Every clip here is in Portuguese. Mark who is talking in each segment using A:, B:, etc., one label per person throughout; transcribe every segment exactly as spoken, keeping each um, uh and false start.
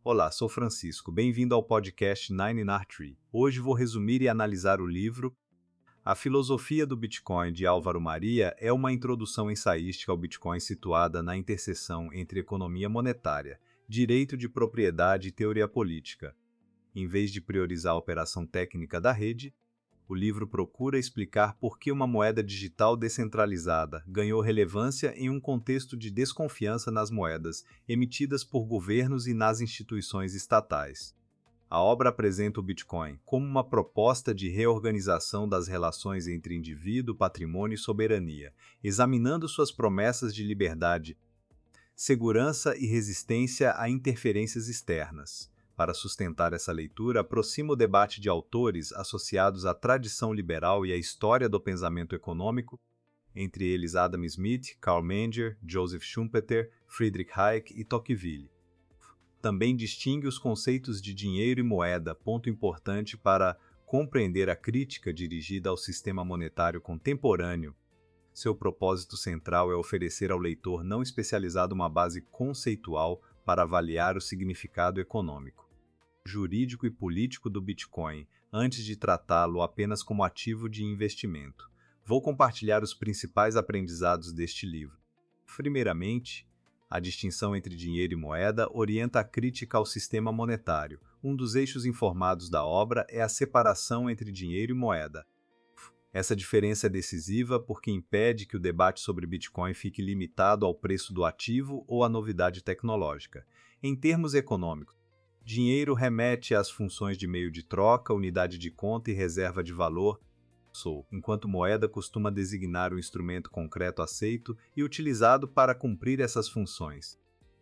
A: Olá, sou Francisco. Bem-vindo ao podcast Nine in Tree. Hoje vou resumir e analisar o livro A Filosofia do Bitcoin, de Álvaro Maria, é uma introdução ensaística ao Bitcoin situada na interseção entre economia monetária, direito de propriedade e teoria política. Em vez de priorizar a operação técnica da rede, o livro procura explicar por que uma moeda digital descentralizada ganhou relevância em um contexto de desconfiança nas moedas emitidas por governos e nas instituições estatais. A obra apresenta o Bitcoin como uma proposta de reorganização das relações entre indivíduo, patrimônio e soberania, examinando suas promessas de liberdade, segurança e resistência a interferências externas. Para sustentar essa leitura, aproxima o debate de autores associados à tradição liberal e à história do pensamento econômico, entre eles Adam Smith, Karl Menger, Joseph Schumpeter, Friedrich Hayek e Tocqueville. Também distingue os conceitos de dinheiro e moeda, ponto importante para compreender a crítica dirigida ao sistema monetário contemporâneo. Seu propósito central é oferecer ao leitor não especializado uma base conceitual para avaliar o significado econômico, jurídico e político do Bitcoin, antes de tratá-lo apenas como ativo de investimento. Vou compartilhar os principais aprendizados deste livro. Primeiramente, a distinção entre dinheiro e moeda orienta a crítica ao sistema monetário. Um dos eixos informados da obra é a separação entre dinheiro e moeda. Essa diferença é decisiva porque impede que o debate sobre Bitcoin fique limitado ao preço do ativo ou à novidade tecnológica. Em termos econômicos, dinheiro remete às funções de meio de troca, unidade de conta e reserva de valor, enquanto moeda costuma designar o instrumento concreto aceito e utilizado para cumprir essas funções.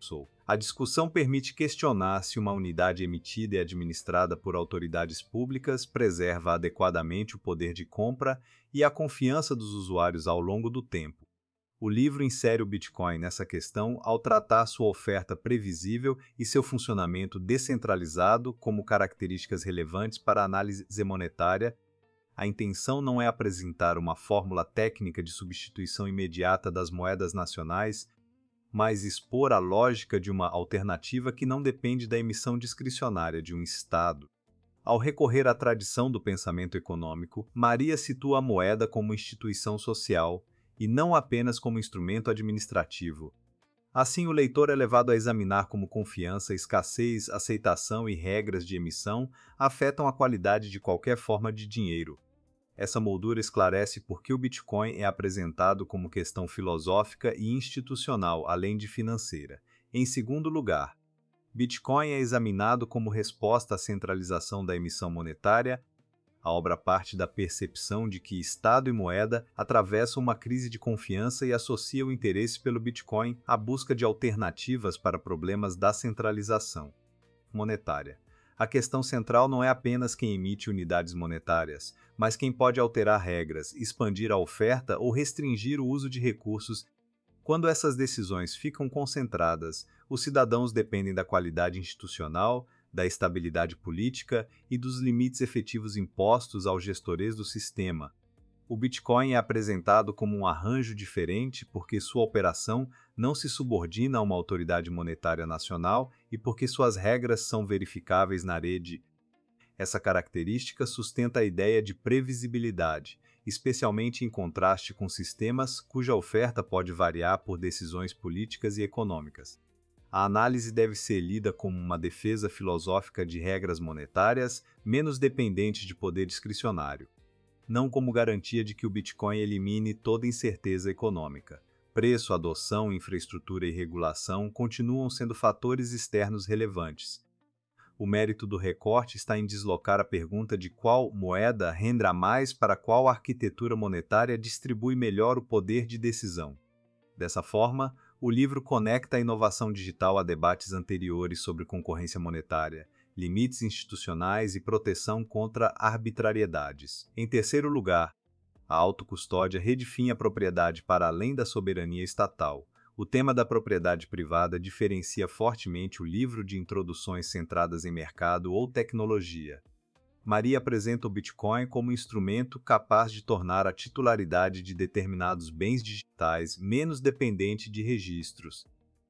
A: A discussão permite questionar se uma unidade emitida e administrada por autoridades públicas preserva adequadamente o poder de compra e a confiança dos usuários ao longo do tempo. O livro insere o Bitcoin nessa questão ao tratar sua oferta previsível e seu funcionamento descentralizado como características relevantes para a análise monetária. A intenção não é apresentar uma fórmula técnica de substituição imediata das moedas nacionais, mas expor a lógica de uma alternativa que não depende da emissão discricionária de um Estado. Ao recorrer à tradição do pensamento econômico, Maria situa a moeda como instituição social e não apenas como instrumento administrativo. Assim, o leitor é levado a examinar como confiança, escassez, aceitação e regras de emissão afetam a qualidade de qualquer forma de dinheiro. Essa moldura esclarece por que o Bitcoin é apresentado como questão filosófica e institucional, além de financeira. Em segundo lugar, Bitcoin é examinado como resposta à centralização da emissão monetária. A obra parte da percepção de que Estado e moeda atravessam uma crise de confiança e associa o interesse pelo Bitcoin à busca de alternativas para problemas da centralização monetária. A questão central não é apenas quem emite unidades monetárias, mas quem pode alterar regras, expandir a oferta ou restringir o uso de recursos. Quando essas decisões ficam concentradas, os cidadãos dependem da qualidade institucional, da estabilidade política e dos limites efetivos impostos aos gestores do sistema. O Bitcoin é apresentado como um arranjo diferente porque sua operação não se subordina a uma autoridade monetária nacional e porque suas regras são verificáveis na rede. Essa característica sustenta a ideia de previsibilidade, especialmente em contraste com sistemas cuja oferta pode variar por decisões políticas e econômicas. A análise deve ser lida como uma defesa filosófica de regras monetárias menos dependentes de poder discricionário, não como garantia de que o Bitcoin elimine toda incerteza econômica. Preço, adoção, infraestrutura e regulação continuam sendo fatores externos relevantes. O mérito do recorte está em deslocar a pergunta de qual moeda renda mais para qual arquitetura monetária distribui melhor o poder de decisão. Dessa forma, o livro conecta a inovação digital a debates anteriores sobre concorrência monetária, limites institucionais e proteção contra arbitrariedades. Em terceiro lugar, a autocustódia redefine a propriedade para além da soberania estatal. O tema da propriedade privada diferencia fortemente o livro de introduções centradas em mercado ou tecnologia. Maria apresenta o Bitcoin como instrumento capaz de tornar a titularidade de determinados bens digitais menos dependente de registros.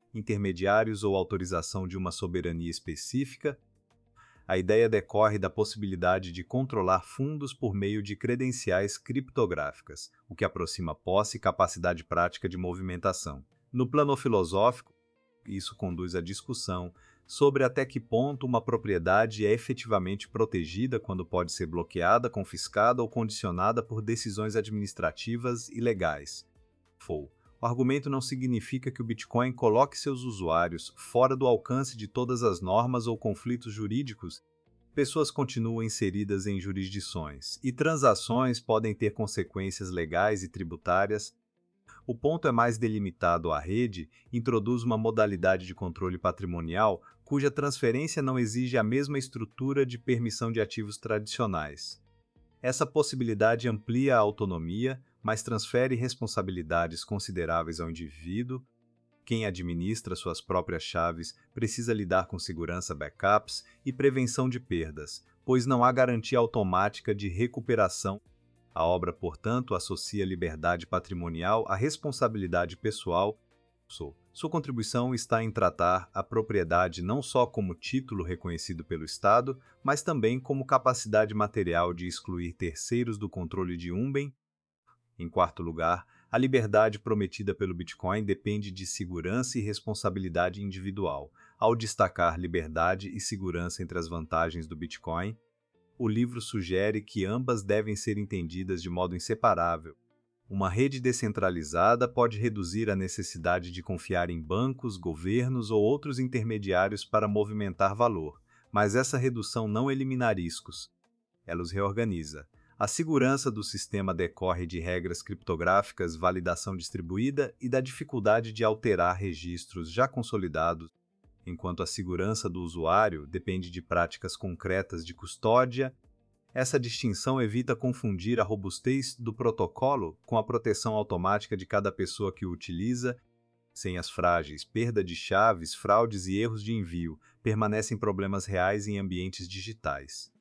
A: intermediários ou autorização de uma soberania específica. A ideia decorre da possibilidade de controlar fundos por meio de credenciais criptográficas, o que aproxima posse e capacidade prática de movimentação. No plano filosófico, isso conduz à discussão sobre até que ponto uma propriedade é efetivamente protegida quando pode ser bloqueada, confiscada ou condicionada por decisões administrativas ilegais. O argumento não significa que o Bitcoin coloque seus usuários fora do alcance de todas as normas ou conflitos jurídicos. Pessoas continuam inseridas em jurisdições, e transações podem ter consequências legais e tributárias. O ponto é mais delimitado. A rede introduz uma modalidade de controle patrimonial cuja transferência não exige a mesma estrutura de permissão de ativos tradicionais. Essa possibilidade amplia a autonomia, mas transfere responsabilidades consideráveis ao indivíduo. Quem administra suas próprias chaves precisa lidar com segurança, backups e prevenção de perdas, pois não há garantia automática de recuperação. A obra, portanto, associa liberdade patrimonial à responsabilidade pessoal. Sua contribuição está em tratar a propriedade não só como título reconhecido pelo Estado, mas também como capacidade material de excluir terceiros do controle de um bem. Em quarto lugar, a liberdade prometida pelo Bitcoin depende de segurança e responsabilidade individual. Ao destacar liberdade e segurança entre as vantagens do Bitcoin, o livro sugere que ambas devem ser entendidas de modo inseparável. Uma rede descentralizada pode reduzir a necessidade de confiar em bancos, governos ou outros intermediários para movimentar valor, mas essa redução não elimina riscos. Ela os reorganiza. A segurança do sistema decorre de regras criptográficas, validação distribuída e da dificuldade de alterar registros já consolidados, enquanto a segurança do usuário depende de práticas concretas de custódia. Essa distinção evita confundir a robustez do protocolo com a proteção automática de cada pessoa que o utiliza. Senhas frágeis, perda de chaves, fraudes e erros de envio permanecem problemas reais em ambientes digitais.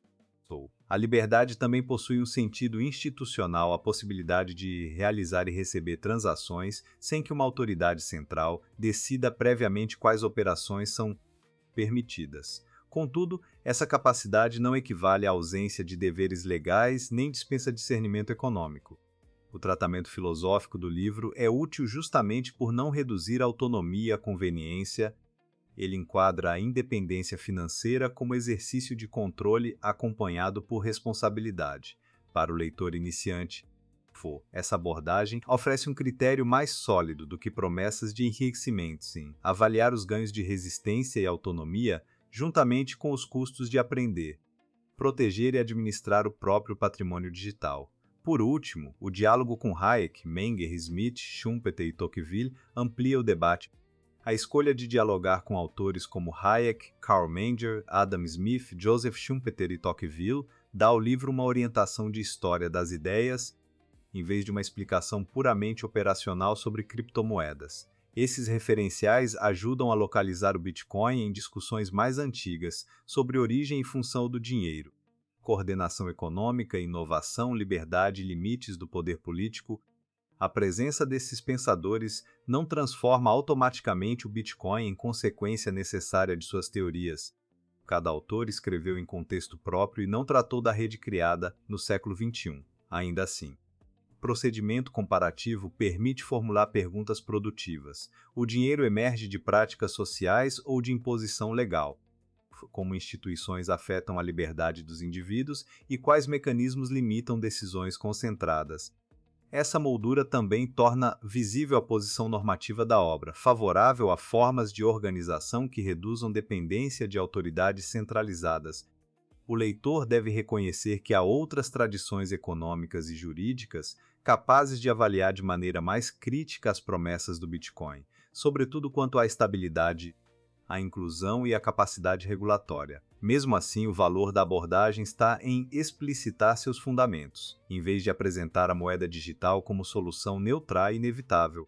A: A liberdade também possui um sentido institucional, a possibilidade de realizar e receber transações sem que uma autoridade central decida previamente quais operações são permitidas. Contudo, essa capacidade não equivale à ausência de deveres legais nem dispensa discernimento econômico. O tratamento filosófico do livro é útil justamente por não reduzir a autonomia à conveniência. Ele enquadra a independência financeira como exercício de controle acompanhado por responsabilidade. Para o leitor iniciante, essa abordagem oferece um critério mais sólido do que promessas de enriquecimento, sim. Avaliar os ganhos de resistência e autonomia juntamente com os custos de aprender, proteger e administrar o próprio patrimônio digital. Por último, o diálogo com Hayek, Menger, Smith, Schumpeter e Tocqueville amplia o debate. A escolha de dialogar com autores como Hayek, Carl Menger, Adam Smith, Joseph Schumpeter e Tocqueville dá ao livro uma orientação de história das ideias, em vez de uma explicação puramente operacional sobre criptomoedas. Esses referenciais ajudam a localizar o Bitcoin em discussões mais antigas sobre origem e função do dinheiro, coordenação econômica, inovação, liberdade e limites do poder político. A presença desses pensadores não transforma automaticamente o Bitcoin em consequência necessária de suas teorias. Cada autor escreveu em contexto próprio e não tratou da rede criada no século vinte e um. Ainda assim, o procedimento comparativo permite formular perguntas produtivas. O dinheiro emerge de práticas sociais ou de imposição legal? Como instituições afetam a liberdade dos indivíduos e quais mecanismos limitam decisões concentradas? Essa moldura também torna visível a posição normativa da obra, favorável a formas de organização que reduzam dependência de autoridades centralizadas. O leitor deve reconhecer que há outras tradições econômicas e jurídicas capazes de avaliar de maneira mais crítica as promessas do Bitcoin, sobretudo quanto à estabilidade, à inclusão e à capacidade regulatória. Mesmo assim, o valor da abordagem está em explicitar seus fundamentos, em vez de apresentar a moeda digital como solução neutral e inevitável.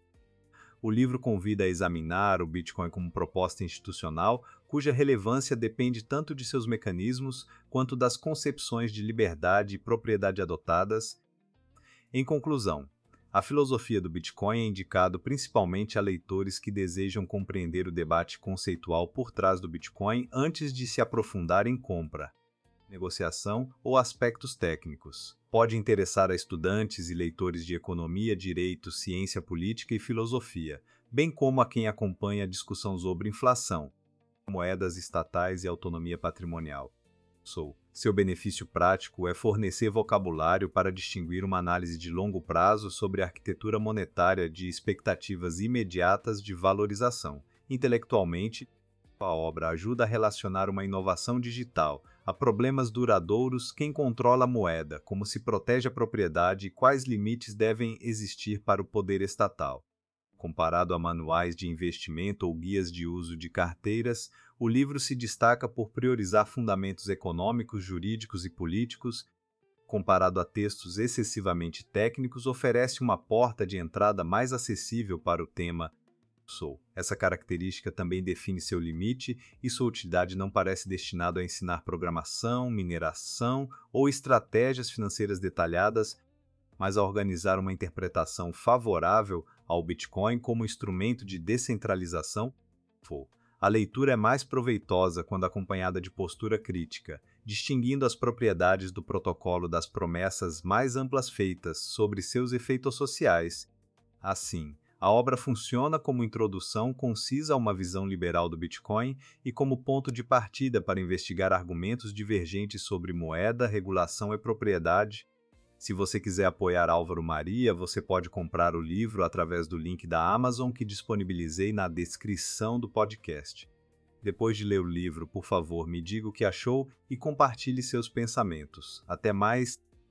A: O livro convida a examinar o Bitcoin como proposta institucional, cuja relevância depende tanto de seus mecanismos quanto das concepções de liberdade e propriedade adotadas. Em conclusão, A filosofia do Bitcoin é indicado principalmente a leitores que desejam compreender o debate conceitual por trás do Bitcoin antes de se aprofundar em compra, negociação ou aspectos técnicos. Pode interessar a estudantes e leitores de economia, direito, ciência política e filosofia, bem como a quem acompanha a discussão sobre inflação, moedas estatais e autonomia patrimonial. Sou. Seu benefício prático é fornecer vocabulário para distinguir uma análise de longo prazo sobre a arquitetura monetária de expectativas imediatas de valorização. Intelectualmente, a obra ajuda a relacionar uma inovação digital a problemas duradouros: quem controla a moeda, como se protege a propriedade e quais limites devem existir para o poder estatal. Comparado a manuais de investimento ou guias de uso de carteiras, o livro se destaca por priorizar fundamentos econômicos, jurídicos e políticos. Comparado a textos excessivamente técnicos, oferece uma porta de entrada mais acessível para o tema. Sou. Essa característica também define seu limite e sua utilidade não parece destinado a ensinar programação, mineração ou estratégias financeiras detalhadas, mas a organizar uma interpretação favorável ao Bitcoin como instrumento de descentralização. A leitura é mais proveitosa quando acompanhada de postura crítica, distinguindo as propriedades do protocolo das promessas mais amplas feitas sobre seus efeitos sociais. Assim, a obra funciona como introdução concisa a uma visão liberal do Bitcoin e como ponto de partida para investigar argumentos divergentes sobre moeda, regulação e propriedade. Se você quiser apoiar Álvaro Maria, você pode comprar o livro através do link da Amazon que disponibilizei na descrição do podcast. Depois de ler o livro, por favor, me diga o que achou e compartilhe seus pensamentos. Até mais!